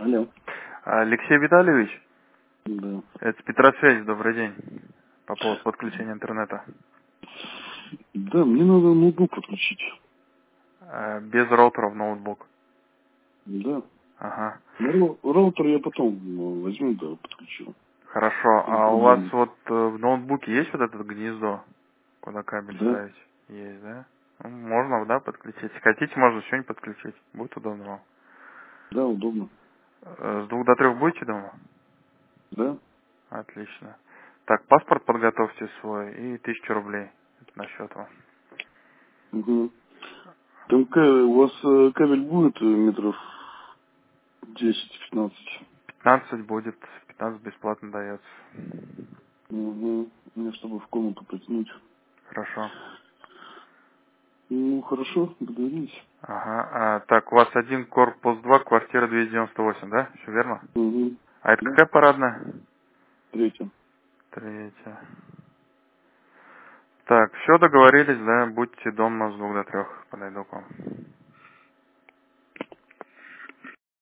Алло. Алексей Витальевич, Да. это Петросвязь, добрый день. По поводу подключения интернета. Да, мне надо ноутбук подключить. Без роутера в ноутбук. Да. Ага. Ну, роутер я потом возьму, да, подключу. Хорошо. Без А у вас проблем. вот в ноутбуке есть вот это гнездо, куда кабель Да. ставить? Есть, да? Ну, можно, да, подключить. Если хотите, можно сегодня подключить. Будет удобно вам. Да, удобно. С 2 до 3 будете дома? Да. Отлично. Так, паспорт подготовьте свой и 1000 рублей. Это на счет вам. Угу. Там у вас кабель будет метров 10-15? 15 будет, 15 бесплатно дается. Угу. Мне чтобы в комнату потянуть. Хорошо. Ну, хорошо, договорились. Ага. Так, у вас один корпус 2, квартира 298, да? Все верно? Угу. А это Да. какая парадная? Третья. Третья. Так, все договорились, да? Будьте дома с 2 до 3. Подойду к вам.